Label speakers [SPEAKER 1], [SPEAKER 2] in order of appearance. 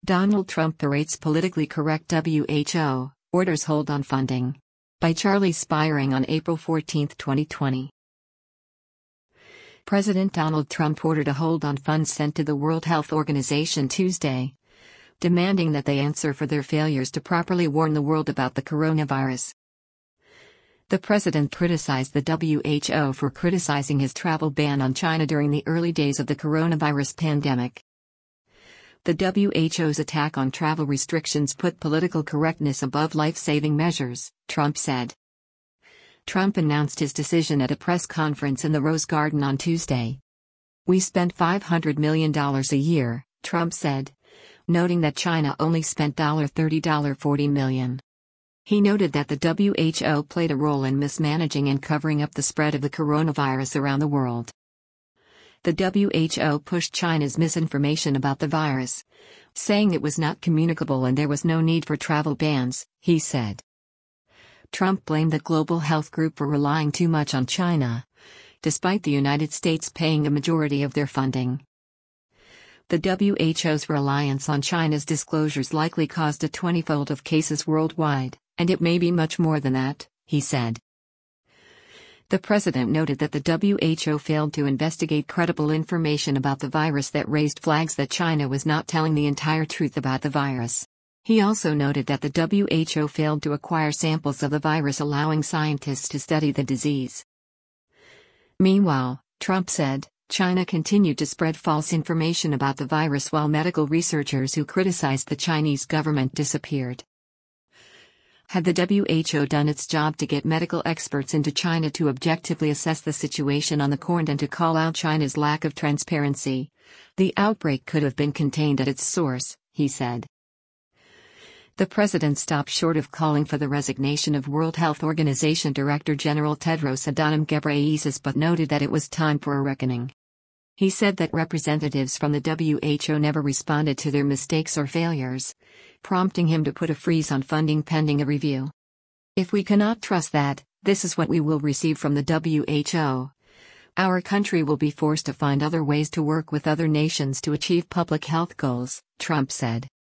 [SPEAKER 1] Donald Trump berates politically correct WHO, orders hold on funding. By Charlie Spiring on April 14, 2020. President Donald Trump ordered a hold on funds sent to the World Health Organization Tuesday, demanding that they answer for their failures to properly warn the world about the coronavirus. The president criticized the WHO for criticizing his travel ban on China during the early days of the coronavirus pandemic. The WHO's attack on travel restrictions put political correctness above life-saving measures, Trump said. Trump announced his decision at a press conference in the Rose Garden on Tuesday. "We spent $500 million a year," Trump said, noting that China only spent $40 million. He noted that the WHO played a role in mismanaging and covering up the spread of the coronavirus around the world. The WHO pushed China's misinformation about the virus, saying it was not communicable and there was no need for travel bans, he said. Trump blamed the Global Health Group for relying too much on China, despite the United States paying a majority of their funding. The WHO's reliance on China's disclosures likely caused a 20-fold of cases worldwide, and it may be much more than that, he said. The president noted that the WHO failed to investigate credible information about the virus that raised flags that China was not telling the entire truth about the virus. He also noted that the WHO failed to acquire samples of the virus, allowing scientists to study the disease. Meanwhile, Trump said, China continued to spread false information about the virus while medical researchers who criticized the Chinese government disappeared. Had the WHO done its job to get medical experts into China to objectively assess the situation on the ground and to call out China's lack of transparency, the outbreak could have been contained at its source, he said. The president stopped short of calling for the resignation of World Health Organization Director General Tedros Adhanom Ghebreyesus, but noted that it was time for a reckoning. He said that representatives from the WHO never responded to their mistakes or failures, prompting him to put a freeze on funding pending a review. "If we cannot trust that, this is what we will receive from the WHO. Our country will be forced to find other ways to work with other nations to achieve public health goals," Trump said.